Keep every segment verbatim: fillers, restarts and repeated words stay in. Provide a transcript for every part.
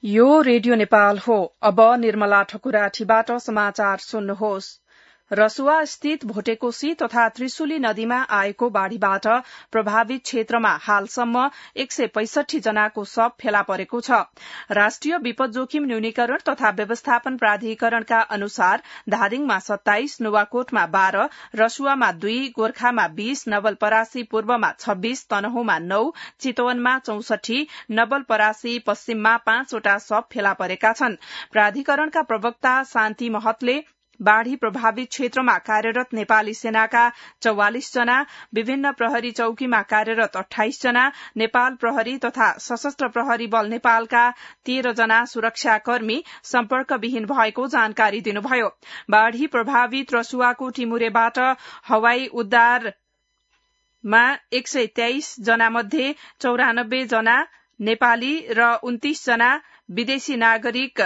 यो रेडियो नेपाल हो। अब निर्मला ठकुराठीबाट समाचार सुन्नुहोस्। रसुवा स्थित भोटेकोशी तथा त्रिशुली नदीमा आएको बाढ़ीबाट प्रभावित क्षेत्रमा हालसम्म एक सय पैंसठी जनाको शव फेला परेको छ। राष्ट्रिय विपद जोखिम न्यूनीकरण तथा व्यवस्थापन प्राधिकरणका अनुसार धादिङमा सत्ताइस, नुवाकोटमा बाह्र, रसुवामा दुई, गोर्खामा बीस, नवलपरासी पूर्वमा छब्बीस, तनहुँमा नौ, चितवनमा चौसठी, नवलपरासी पश्चिममा पाँचवटा शव फेला परेका छन्। प्राधिकरणका प्रवक्ता शान्ति महतले बाढ़ी प्रभावित क्षेत्रमा कार्यरत नेपाली सेनाका चौवालिस जना, विभिन्न प्रहरी चौकीमा कार्यरत अठाइस जना, नेपाल प्रहरी तथा सशस्त्र प्रहरी बल नेपालका तेह्र जना सुरक्षाकर्मी सम्पर्कविहीन भएको जानकारी दिनुभयो। बाढ़ी प्रभावित रसुवाको टिमुरेबाट हवाई उद्धारमा एक सय तेइस जना मध्ये चौरानब्बे जना नेपाली र उन्तीस जना विदेशी नागरिक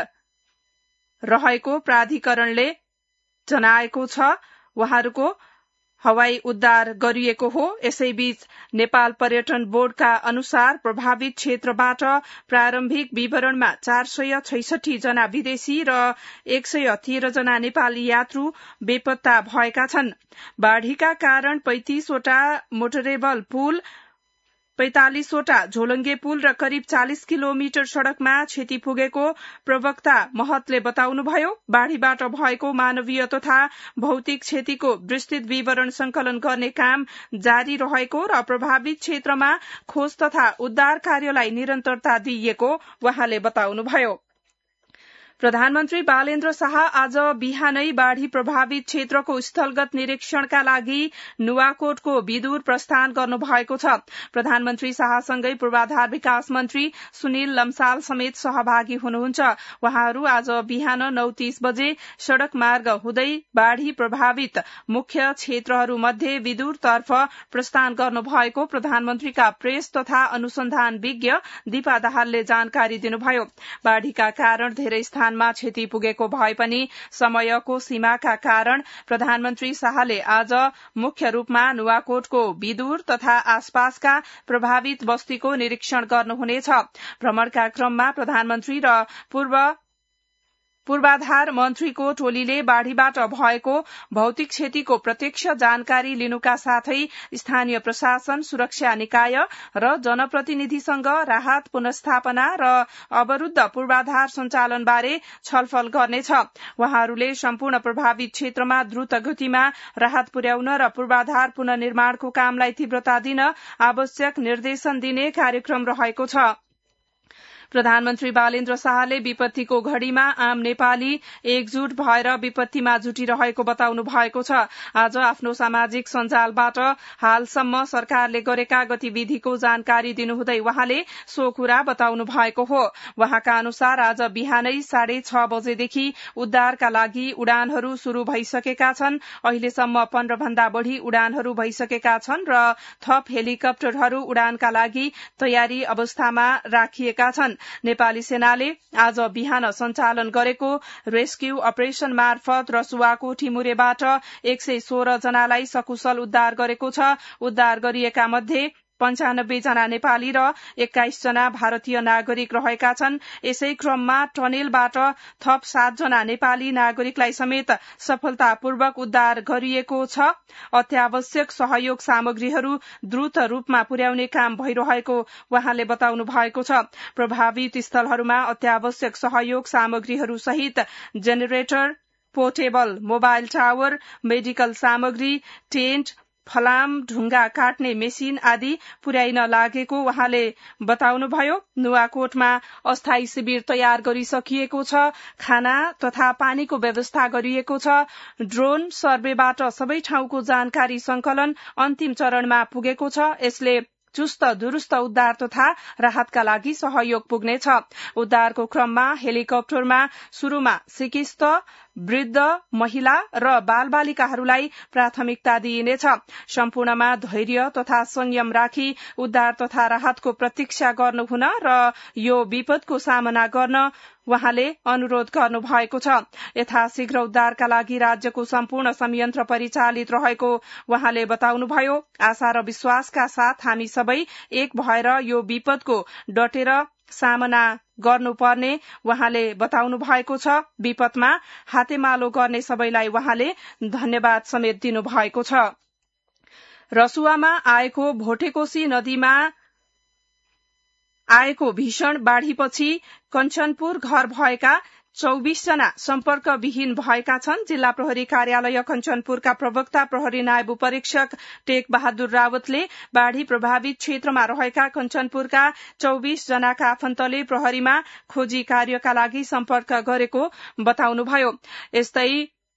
रहेको प्राधिकरणले जनाएको छ। उहाँहरूको हवाई उद्धार गरिएको हो। यसैबीच नेपाल पर्यटन बोर्डका अनुसार प्रभावित क्षेत्रबाट प्रारम्भिक विवरणमा चार सय छैसठी जना विदेशी र एक सय तेह्र जना नेपाली यात्रु बेपत्ता भएका छन्। बाढ़ीका कारण पैंतिसवटा मोटरेबल पुल, पैंतालिसवटा झोलङ्गे पुल र करिब चालिस किलोमिटर सड़कमा क्षति पुगेको प्रवक्ता महतले बताउनुभयो। बाढ़ीबाट भएको मानवीय तथा भौतिक क्षतिको विस्तृत विवरण संकलन गर्ने काम जारी रहेको र प्रभावित क्षेत्रमा खोज तथा उद्धार कार्यलाई निरन्तरता दिइएको उहाँले बताउनुभयो। प्रधानमन्त्री बालेन्द्र शाह आज बिहानै बाढ़ी प्रभावित क्षेत्रको स्थलगत निरीक्षणका लागि नुवाकोटको विदुर प्रस्थान गर्नुभएको छ। प्रधानमन्त्री शाहसँगै पूर्वाधार विकास मन्त्री सुनिल लम्साल समेत सहभागी हुनुहुन्छ। उहाँहरू आज बिहान नौ तीस बजे सड़क मार्ग हुँदै बाढ़ी प्रभावित मुख्य क्षेत्रहरू मध्ये विदुरतर्फ प्रस्थान गर्नुभएको प्रधानमन्त्रीका प्रेस तथा अनुसन्धान विज्ञ दीपा दाहालले जानकारी दिनुभयो। बाढ़ीका कारण धेरै स्थान मा क्षति पुगेको भए पनि समयको सीमाका कारण प्रधानमन्त्री शाहले आज मुख्य रूपमा नुवाकोटको विदुर तथा आसपासका प्रभावित बस्तीको निरीक्षण गर्नुहुनेछ। भ्रमणका क्रममा प्रधानमन्त्री र पूर्व पूर्वाधार मन्त्रीको टोलीले बाढ़ीबाट भएको भौतिक क्षतिको प्रत्यक्ष जानकारी लिनुका साथै स्थानीय प्रशासन, सुरक्षा निकाय र जनप्रतिनिधिसँग राहत पुनर्स्थापना र अवरूद्ध पूर्वाधार सञ्चालनबारे छलफल गर्नेछ। उहाँहरूले सम्पूर्ण प्रभावित क्षेत्रमा द्रुत गतिमा राहत पुर्याउन र पूर्वाधार पुनर्निर्माणको कामलाई तीव्रता दिन आवश्यक निर्देशन दिने कार्यक्रम रहेको छ। प्रधानमन्त्री बालेन्द्र शाहले विपत्तिको घड़ीमा आम नेपाली एकजुट भएर विपत्तिमा जुटिरहेको बताउनु भएको छ। आज आफ्नो सामाजिक सञ्जालबाट हालसम्म सरकारले गरेका गतिविधिको जानकारी दिनुहुँदै उहाँले सो कुरा बताउनु भएको हो। उहाँका अनुसार आज बिहानै साढे छ बजेदेखि उद्धारका लागि उडानहरू शुरू भइसकेका छन्। अहिलेसम्म पन्ध्र भन्दा बढ़ी उडानहरू भइसकेका छन् र थप हेलिकप्टरहरू उडानका लागि तयारी अवस्थामा राखिएका छन्। नेपाली सेनाले आज बिहान सञ्चालन गरेको रेस्क्यू अपरेशन मार्फत रसुवाको टिमुरेबाट एक सय सोह्र जनालाई सकुशल उद्धार गरेको छ। उद्धार गरिएका मध्ये पञ्चानब्बे जना नेपाली र एक्काइस जना भारतीय नागरिक रहेका छन्। यसै क्रममा टनेलबाट थप सात जना नेपाली नागरिकलाई समेत सफलतापूर्वक उद्धार गरिएको छ। अत्यावश्यक सहयोग सामग्रीहरू द्रुत रूपमा पुर्याउने काम भइरहेको उहाँले बताउनु भएको छ। प्रभावित स्थलहरूमा अत्यावश्यक सहयोग सामग्रीहरू सहित generator, portable mobile tower, medical सामग्री, टेन्ट, फलाम, ढुङ्गा काट्ने मेसिन आदि पुर्याइन लागेको उहाँले बताउनुभयो। नुवाकोटमा अस्थायी शिविर तयार गरिसकिएको छ। खाना तथा पानीको व्यवस्था गरिएको छ। ड्रोन सर्वेबाट सबै ठाउँको जानकारी संकलन अन्तिम चरणमा पुगेको छ। यसले चुस्त दुरुस्त उद्धार तथा राहतका लागि सहयोग पुग्नेछ। उद्धारको क्रममा हेलिकप्टरमा शुरूमा सिकिस्त, वृद्ध, महिला र बालबालिकाहरूलाई प्राथमिकता दिइनेछ। सम्पूर्णमा धैर्य तथा संयम राखी उद्धार तथा राहतको प्रतीक्षा गर्नुहुन र यो विपदको सामना गर्न उहाँले अनुरोध गर्नु भएको छ। यथाशीघ्र उद्धारका लागि राज्यको सम्पूर्ण संयन्त्र परिचालित रहेको उहाँले बताउनुभयो। आशा र विश्वासका साथ हामी सबै एक भएर यो विपदको डटेर सामना गर्नुपर्ने उहाँले बताउनु भएको छ। विपदमा हातेमालो गर्ने सबैलाई उहाँले धन्यवाद समेत दिनु भएको छ। रसुवामा आएको भोटेकोशी नदीमा आएको भीषण बाढ़ीपछि कञ्चनपुर घर भएका चौबीस जना सम्पर्कविहीन भएका छन्। जिल्ला प्रहरी कार्यालय कञ्चनपुरका प्रवक्ता प्रहरी नायब उपरीक्षक टेक बहादुर रावतले बाढ़ी प्रभावित क्षेत्रमा रहेका कञ्चनपुरका चौबीस जनाका आफन्तले प्रहरीमा खोजी कार्यका लागि सम्पर्क गरेको बताउनुभयो। यस्तै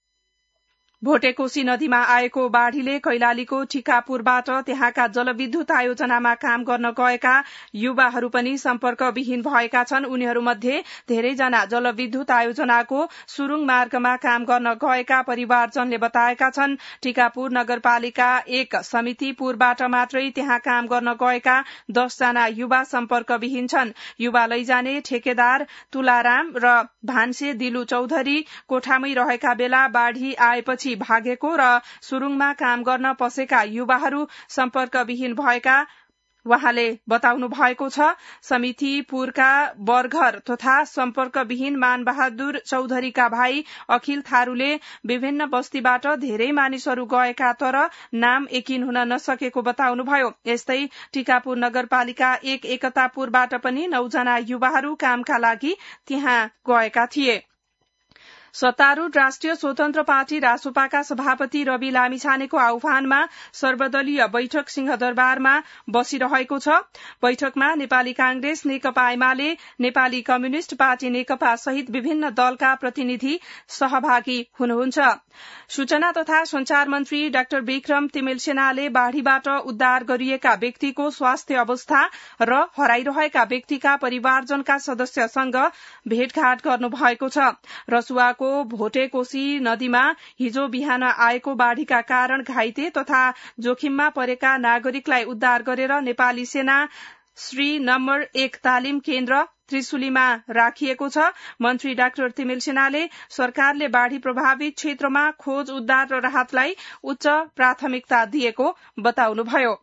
भोटेकोशी नदीमा आएको बाढ़ीले कैलालीको टिकापुरबाट त्यहाँका जलविद्युत आयोजनामा काम गर्न गएका युवाहरू पनि सम्पर्कविहीन भएका छन्। उनीहरूमध्ये धेरैजना जलविद्युत आयोजनाको सुरुङ मार्गमा काम गर्न गएका परिवारजनले बताएका छन्। टिकापुर नगरपालिका एक समितिपुरबाट मात्रै त्यहाँ काम गर्न गएका दसजना युवा सम्पर्कविहीन छन्। युवा लैजाने ठेकेदार तुलाराम र भान्से दिलु चौधरी कोठामै रहेका बेला बाढ़ी आएपछि भागेको र सुरुङमा काम गर्न पसेका युवाहरू सम्पर्कविहीन भएका उहाँले बताउनु भएको छ। समितिपुरका बरघर तथा सम्पर्कविहीन मानबहादुर चौधरीका भाइ अखिल थारूले विभिन्न बस्तीबाट धेरै मानिसहरू गएका तर नाम एकिन हुन नसकेको बताउनुभयो। यस्तै टिकापुर नगरपालिका एक एकतापुरबाट पनि नौजना युवाहरू कामका लागि त्यहाँ गएका थिए। सत्तारूढ़ राष्ट्रिय स्वतन्त्र पार्टी रासोपाका सभापति रवि लामिछानेको आह्वानमा सर्वदलीय बैठक सिंहदरबारमा बसिरहेको छ। बैठकमा Nepali Congress, Nekapa UML, Nepali communist party Nekapa सहित विभिन्न दलका प्रतिनिधि सहभागी हुनुहुन्छ। सूचना तथा संचार मन्त्री डाक्टर विक्रम तिमिलसेनाले बाढ़ीबाट उद्धार गरिएका व्यक्तिको स्वास्थ्य अवस्था र हराइरहेका व्यक्तिका परिवारजनका सदस्यसँग भेटघाट गर्नुभएको छ। रसुवाको भोटेकोशी नदीमा हिजो बिहान आएको बाढ़ीका कारण घाइते तथा जोखिममा परेका नागरिकलाई उद्धार गरेर नेपाली सेना श्री नम्बर एक तालिम केन्द्र त्रिशुलीमा राखिएको छ। मन्त्री डाक्टर तिमिलसेनाले सरकारले बाढ़ी प्रभावित क्षेत्रमा खोज उद्धार र राहतलाई उच्च प्राथमिकता दिएको बताउनुभयो।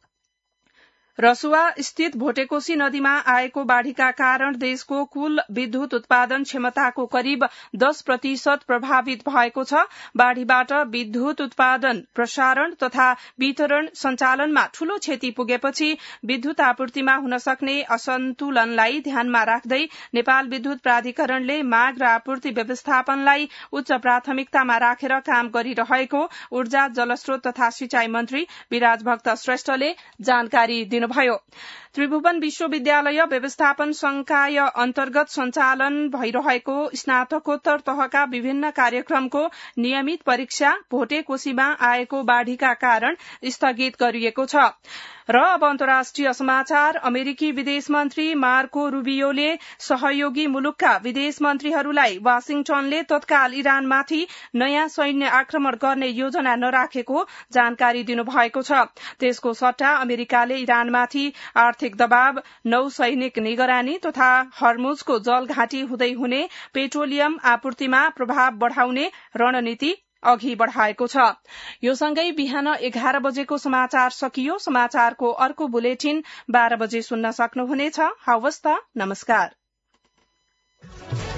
रसुवा स्थित भोटेकोशी नदीमा आएको बाढ़ीका कारण देशको कुल विद्युत उत्पादन क्षमताको करिब दस प्रतिशत प्रभावित भएको छ। बाढ़ीबाट विद्युत उत्पादन, प्रसारण तथा वितरण सञ्चालनमा ठूलो क्षति पुगेपछि विद्युत आपूर्तिमा हुन सक्ने असन्तुलनलाई ध्यानमा राख्दै नेपाल विद्युत प्राधिकरणले माग र आपूर्ति व्यवस्थापनलाई उच्च प्राथमिकतामा राखेर काम गरिरहेको ऊर्जा, जलस्रोत तथा सिंचाई मन्त्री विराज भक्त श्रेष्ठले जानकारी दिनु भयो। त्रिभुवन विश्वविद्यालय व्यवस्थापन संकाय अन्तर्गत सञ्चालन भइरहेको स्नातकोत्तर तहका विभिन्न कार्यक्रमको नियमित परीक्षा भोटेकोशीमा आएको बाढ़ीका कारण स्थगित गरिएको छ। र अब अन्तर्राष्ट्रिय समाचार। अमेरिकी विदेश मन्त्री मार्को रूबियोले सहयोगी मुलुकका विदेश मन्त्रीहरूलाई वाशिंगटनले तत्काल इरानमाथि नयाँ सैन्य आक्रमण गर्ने योजना नराखेको जानकारी दिनुभएको छ। त्यसको सट्टा अमेरिकाले इरानमाथि आर्थिक दबाव, नौ सैनिक निगरानी तथा हर्मुजको जलघाटी हुँदै हुने पेट्रोलियम आपूर्तिमा प्रभाव बढ़ाउने रणनीति अघि बढ़ाएको छ। यो सँगै बिहान एघार बजेको समाचार सकियो। समाचारको अर्को बुलेटिन बाह्र बजे सुन्न सक्नुहुनेछ। हवस् त, नमस्कार।